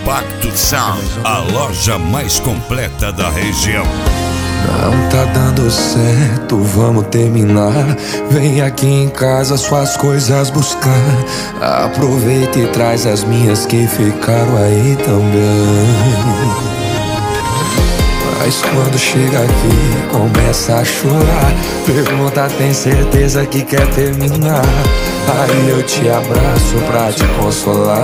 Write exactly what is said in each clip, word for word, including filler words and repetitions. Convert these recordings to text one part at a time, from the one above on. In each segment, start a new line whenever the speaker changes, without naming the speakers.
Impacto Sound, a loja mais completa da região.
Não tá dando certo, vamos terminar. Vem aqui em casa suas coisas buscar. Aproveita e traz as minhas que ficaram aí também. Mas quando chega aqui, começa a chorar. Pergunta, tem certeza que quer terminar? Aí eu te abraço pra te consolar.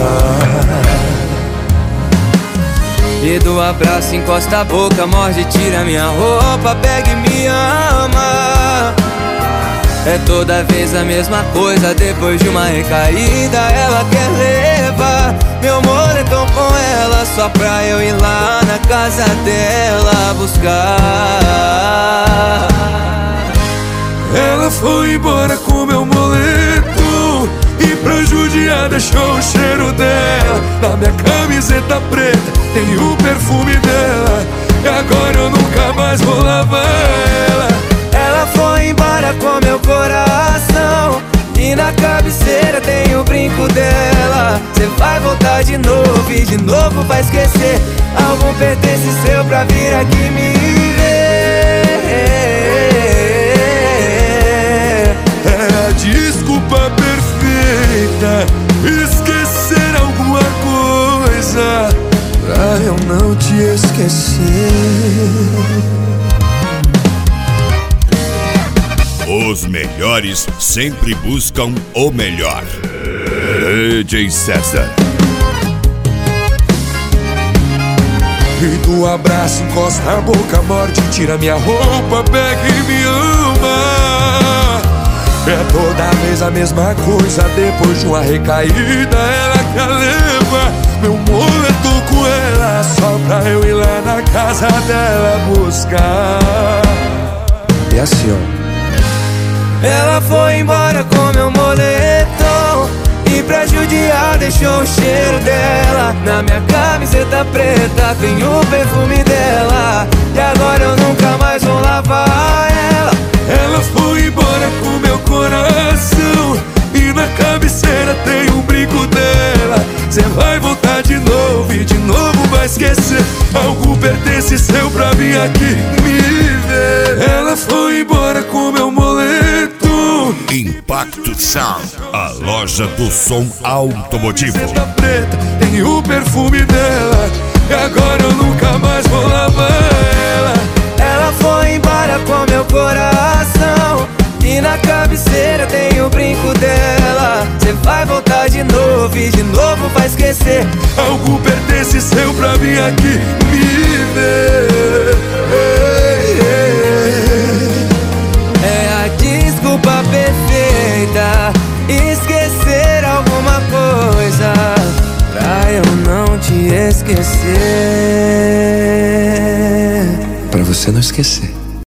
E do abraço encosta a boca, morde, tira minha roupa, pega e me ama. É toda vez a mesma coisa, depois de uma recaída ela quer levar meu moletom com ela, só pra eu ir lá na casa dela buscar.
Ela foi embora com meu moletom e pra judiar deixou o cheiro dela na minha camiseta preta, tem o perfume dela. E agora eu nunca mais vou lavar ela.
Ela foi embora com meu coração e na cabeceira tem o brinco dela. Cê vai voltar de novo e de novo vai esquecer algum pertence seu pra vir aqui me ver.
É a desculpa perfeita, esquecer alguma coisa pra eu não te esquecer.
Os melhores sempre buscam o melhor. D J César.
E do abraço encosta a boca, morde, tira minha roupa, pega e me ama. É toda vez a mesma coisa, depois de uma recaída ela quer levar meu moletom com ela, só pra eu ir lá na casa dela buscar. E assim ó,
ela foi embora com meu moletom e pra judiar deixou o cheiro dela na minha camiseta preta, tem o perfume dela. E agora eu nunca mais vou lavar ela.
Ela foi embora com meu coração e na cabeceira tem um brinco dela. Cê vai voltar de novo e de novo vai esquecer algo pertence seu pra vir aqui me ver. Ela foi embora com meu moletom.
Impacto Sound, a loja do som automotivo.
Camiseta preta, tem o perfume dela. E agora eu nunca mais vou lavar ela.
Ela foi embora com meu coração e na cabeceira tem o brinco dela. Cê vai voltar de novo e de novo vai esquecer
algo pertence seu pra vir aqui me ver.
É a desculpa perfeita, esquecer alguma coisa pra eu não te esquecer.
Pra você não esquecer.